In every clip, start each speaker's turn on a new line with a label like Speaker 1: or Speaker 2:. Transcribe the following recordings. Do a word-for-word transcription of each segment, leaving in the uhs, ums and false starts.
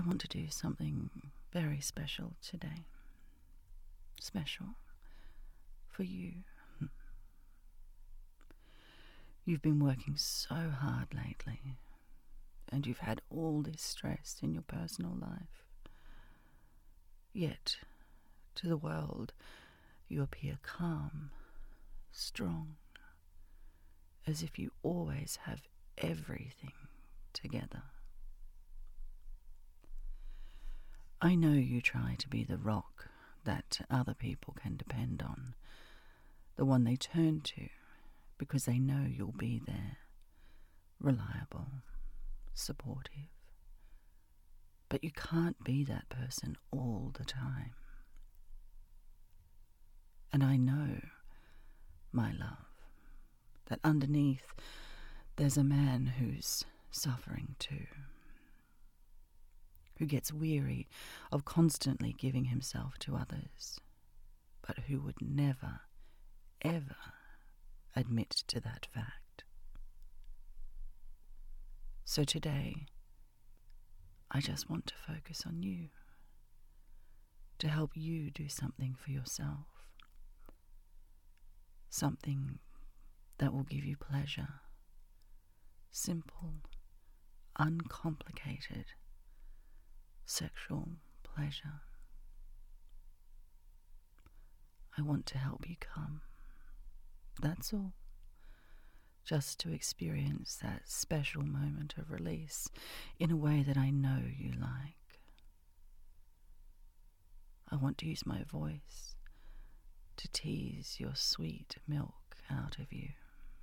Speaker 1: want to do something very special today. Special for you. You've been working so hard lately, and you've had all this stress in your personal life. Yet, to the world, you appear calm, strong, as if you always have everything together. I know you try to be the rock that other people can depend on, the one they turn to because they know you'll be there, reliable, supportive. But you can't be that person all the time. And I know, my love, that underneath there's a man who's suffering too, who gets weary of constantly giving himself to others, but who would never, ever admit to that fact. So today, I just want to focus on you, to help you do something for yourself, something that will give you pleasure, simple, uncomplicated, sexual pleasure. I want to help you come. That's all. Just to experience that special moment of release in a way that I know you like. I want to use my voice to tease your sweet milk out of you.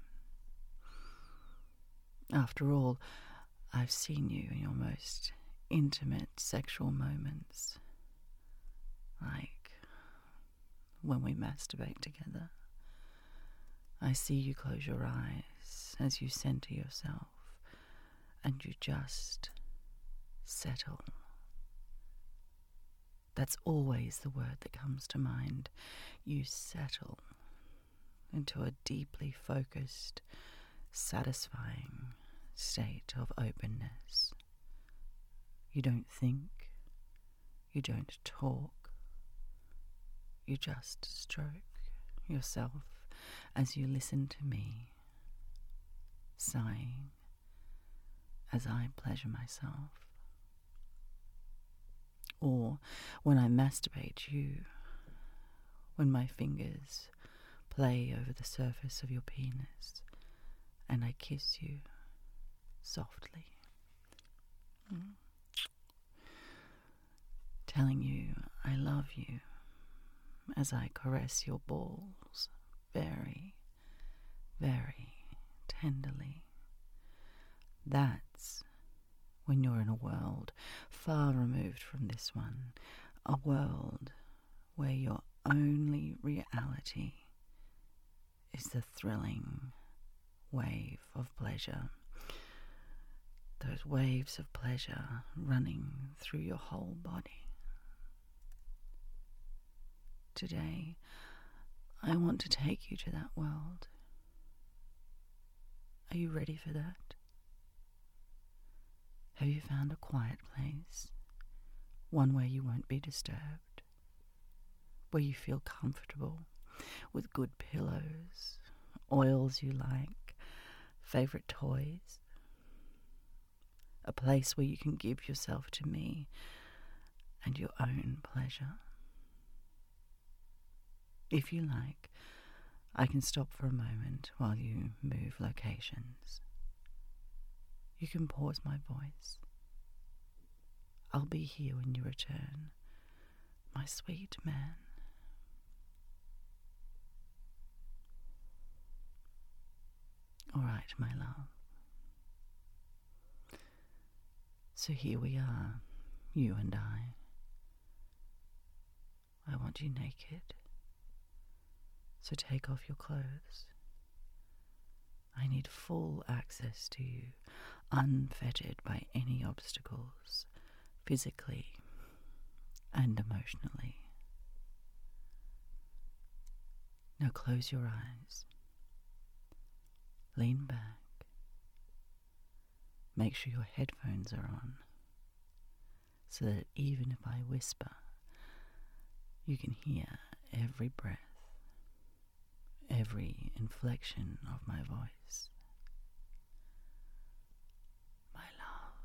Speaker 1: After all, I've seen you in your most intimate sexual moments, like when we masturbate together. I see you close your eyes as you center yourself, and you just settle. That's always the word that comes to mind. You settle into a deeply focused, satisfying state of openness. You don't think, you don't talk, you just stroke yourself as you listen to me, sighing as I pleasure myself. Or when I masturbate you, when my fingers play over the surface of your penis and I kiss you softly, mm. telling you I love you as I caress your balls very, very tenderly. That's when you're in a world far removed from this one, a world where your only reality is the thrilling wave of pleasure. Those waves of pleasure running through your whole body. Today, I want to take you to that world. Are you ready for that? Have you found a quiet place? One where you won't be disturbed? Where you feel comfortable, with good pillows, oils you like, favorite toys? A place where you can give yourself to me and your own pleasure? If you like, I can stop for a moment while you move locations. You can pause my voice. I'll be here when you return, my sweet man. All right, my love. So here we are, you and I. I want you naked. So take off your clothes. I need full access to you, unfettered by any obstacles, physically and emotionally. Now close your eyes. Lean back. Make sure your headphones are on. so that even if I whisper, you can hear every breath, every inflection of my voice. My love,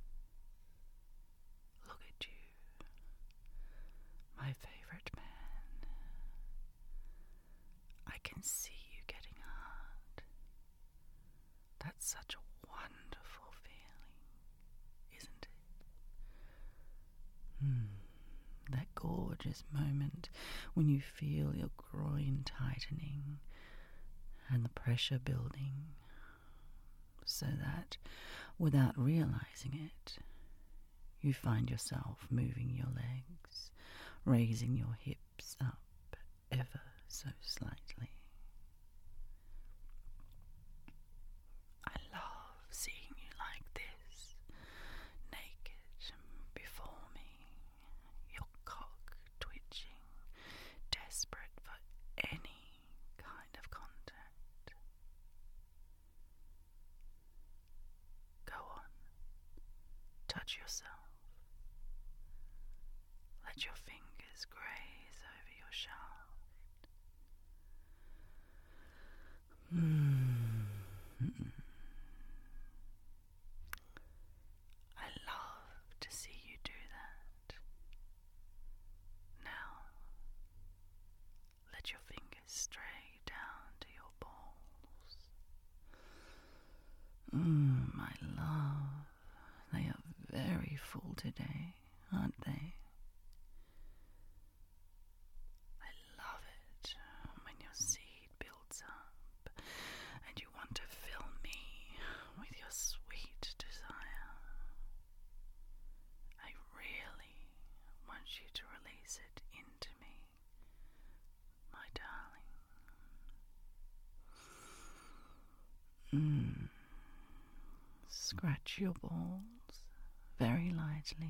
Speaker 1: look at you, my favorite man. I can see you getting hard. That's such a wonderful feeling, isn't it? Hmm. That gorgeous moment when you feel your groin tightening and the pressure building, so that without realizing it, you find yourself moving your legs, raising your hips up ever so slightly. I love seeing you like this, naked before me, your cock twitching, desperate for any kind of contact. Go on, touch yourself. Let your fingers graze over your shaft. Mm. I love to see you do that. Now, let your fingers stray down to your balls. Mm, my love, they are very full today, aren't they? I love it when your seed builds up and you want to fill me with your sweet desire. I really want you to release it into me, my darling. Mm. Scratch your balls very lightly.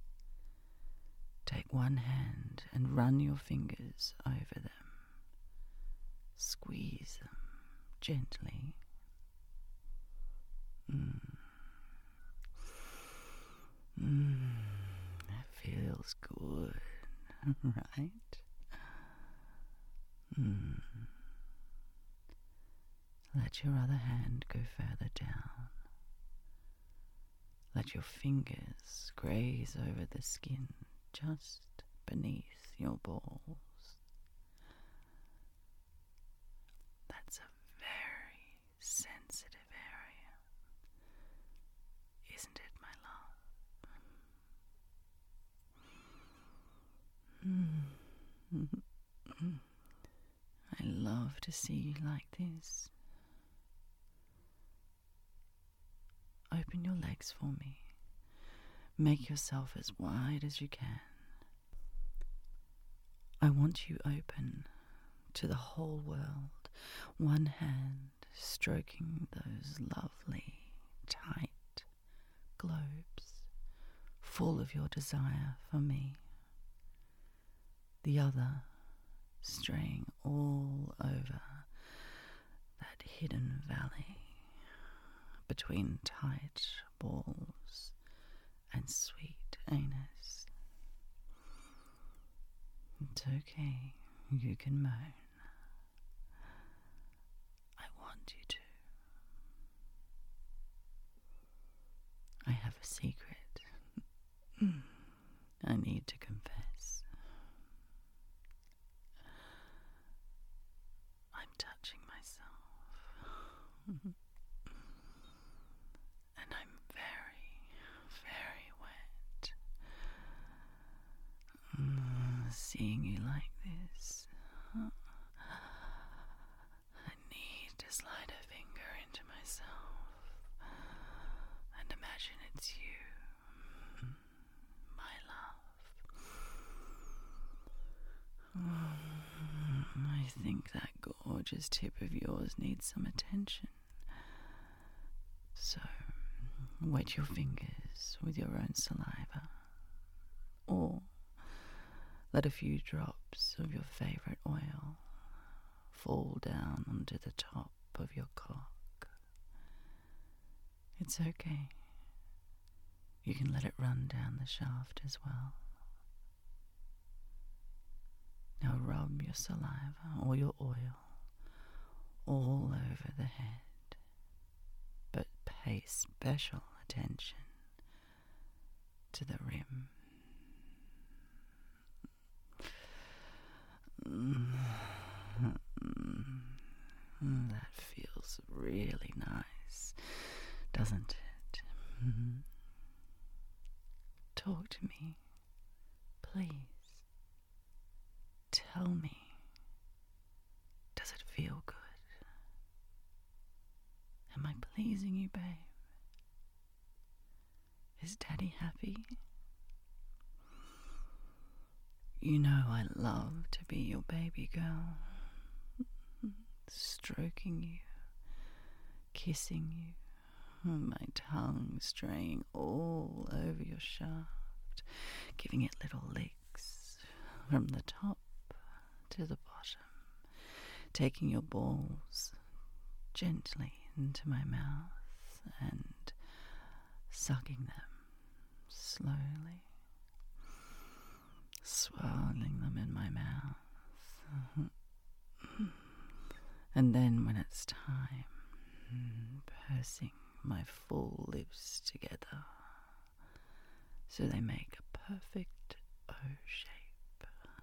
Speaker 1: Take one hand and run your fingers over them. Squeeze them gently. Mm. Mm. That feels good, right? Mm. Let your other hand go further down. Let your fingers graze over the skin just beneath your balls. That's a very sensitive area, isn't it, my love? Mm. I love to see you like this. Open your legs for me. Make yourself as wide as you can. I want you open to the whole world, one hand stroking those lovely, tight globes, full of your desire for me. The other straying all over that hidden valley between tight balls and sweet anus. It's okay, you can moan. I want you to. I have a secret I need to confess. I'm touching myself. And I'm very, very wet. Mm, seeing you like this, I need to slide a finger into myself and imagine it's you, my love. Mm, I think that gorgeous tip of yours needs some attention. So, wet your fingers with your own saliva, or let a few drops of your favorite oil fall down onto the top of your cock. It's okay. You can let it run down the shaft as well. Now rub your saliva or your oil all over the head, but pay special attention to the rim. That feels really nice, doesn't it? Talk to me, please. Tell me, does it feel good? Am I pleasing you, babe? Is Daddy happy? You know I love to be your baby girl, stroking you, kissing you, my tongue straying all over your shaft, giving it little licks from the top to the bottom, taking your balls gently into my mouth and sucking them slowly, swirling them in my mouth. And then when it's time, pursing my full lips together so they make a perfect O shape,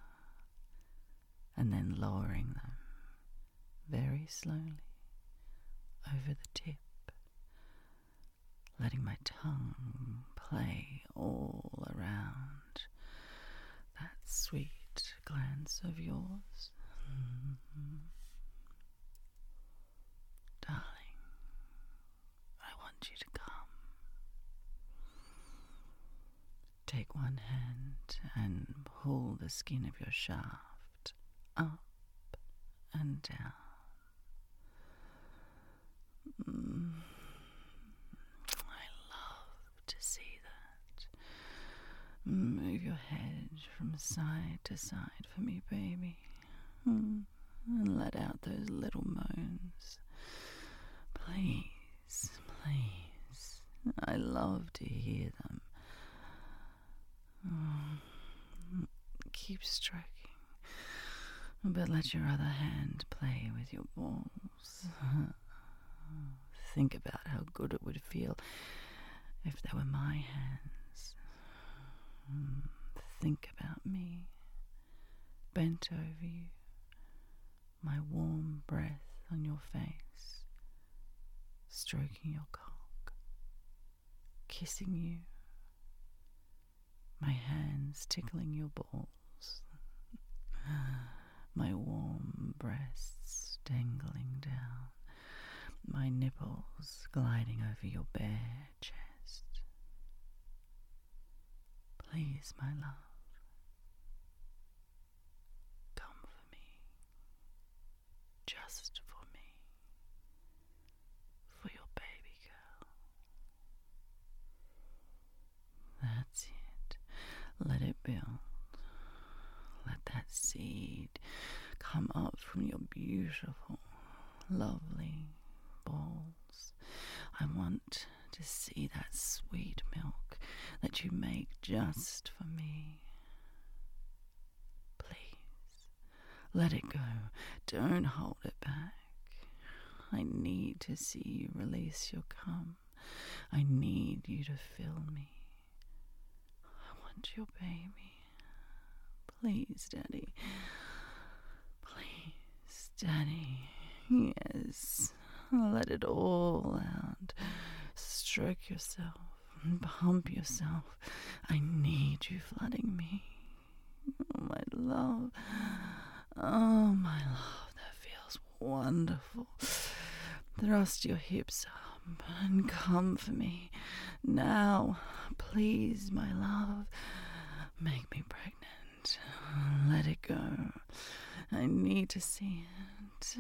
Speaker 1: and then lowering them very slowly over the tip, letting my tongue play all around that sweet glance of yours. Mm-hmm. Darling, I want you to come. Take one hand and pull the skin of your shaft up and down. Mm. I love to see that. Move your head from side to side for me, baby. Mm. And let out those little moans. Please, please. I love to hear them. Oh, keep stroking, but let your other hand play with your balls. Think about how good it would feel if they were my hands. Think about me, bent over you, my warm breath on your face, stroking your cock, kissing you, my hands tickling your balls, my warm breasts dangling down, my nipples gliding over your bare chest. Please, my love, come for me, just for me, for your baby girl. That's it. Let it build. Let that seed come up from your beautiful, lovely balls. I want to see that sweet milk that you make just for me. Please, let it go. Don't hold it back. I need to see you release your cum. I need you to fill me. I want your baby. Please, Daddy. Please, Daddy. Yes. Let it all out. Stroke yourself and pump yourself. I need you flooding me. Oh, my love. Oh, my love. That feels wonderful. Thrust your hips up and come for me. Now, please, my love. Make me pregnant. Let it go. I need to see it.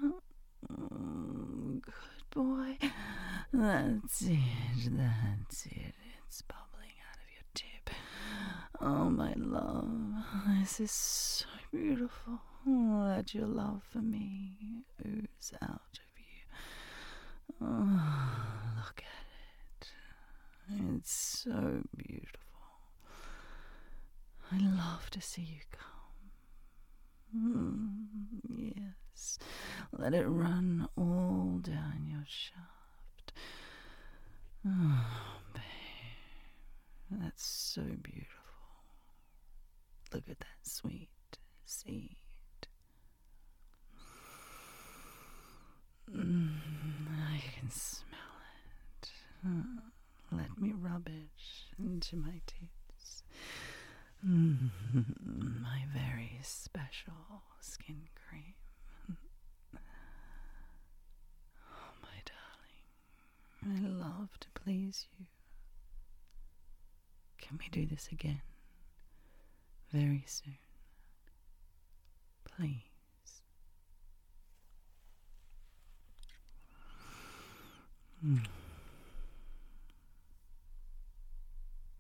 Speaker 1: Oh, good boy. That's it. That's it. It's bubbling out of your tip. Oh, my love. This is so beautiful. Let your love for me ooze out of you. Oh, look at it. It's so beautiful. I love to see you come. Mm, yes. Let it run all down your shaft. Oh, babe. That's so beautiful. Look at that sweet seed. Mm, I can smell it. Oh, let me rub it into my tits. Mm, my very special skin cream. Oh, my darling, I love to please you. Can we do this again? Very soon. Please. Mm.